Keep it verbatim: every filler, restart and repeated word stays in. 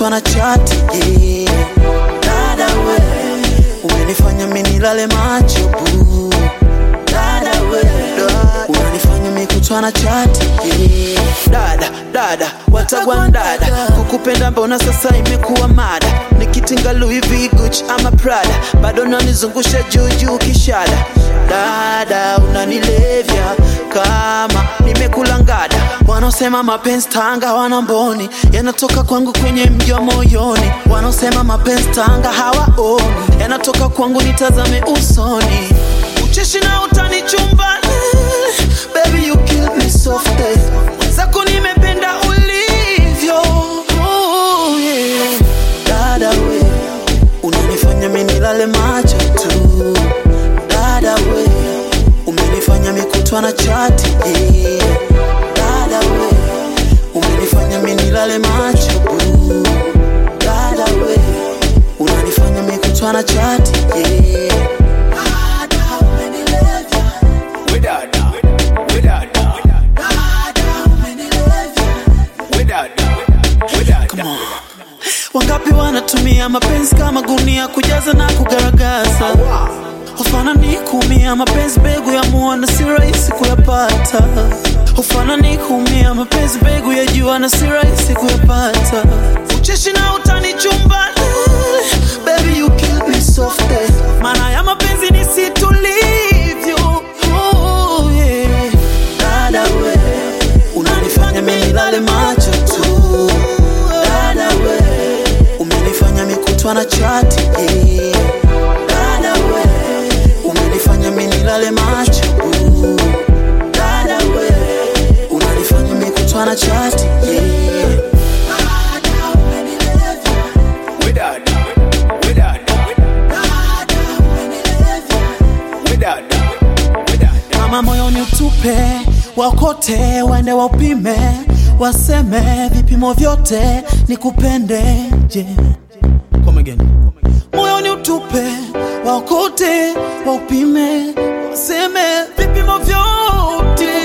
kutwa na chati, yeah. Dada we, umenifanya mimi nilale macho boo. Dada we, unanifanya mimi kutwa na chati, yeah. Dada, dada, watagwan dada, kukupenda mbona sasa imekuwa mada. Nikitinga Louis V, Gucci ama Prada, bado nanizungusha juu juu kishada. Dada, unanilevya kama nimekulangada. Wanaosema mapenzi tanga wanamboni, yanatoka kwangu kwenye mjua moyoni. Wanaosema mapenzi tanga hawaoni, yanatoka kwangu nitazame usoni. Ucheshi na utani chumbani, baby you kill me softly. Zako nimependa ulivyo, oh yeah. Dada we, unanifanya mimi nilale macho tu. Dada we, umenifanya mimi kutwa na chati, yeah. Dada we, umenifanya mimi nilale macho boo. Dada we, unanifanya mimi kutwa na chati, yeah. Wangapi wanatumia mapenzi kama gunia kujaza na kugaragaza. Ufana ni kumia mapenzi begu ya muona si rahisi kuyapata. Ufana ni kumia mapenzi begu ya jua na si rahisi kuyapata. Ucheshi na utani chumbani, baby you kill me softly. Maana ya mapenzi ni si tulivyo, oh yeah. Dada we, unanifanya mimi nilale macho tu. Dada we, umenifanya mimi kutwa na chati, yeah. Dada we, umenifanya mimi nilale macho boo. Dada we, unanifanya mimi kutwa na chati, yeah. Kama moyo ni utupe, wakote waende waupime, waseme vipimo vyote nikupende, je. Come again. Moyo ni utupe, wakote waupime, waseme vipimo vyote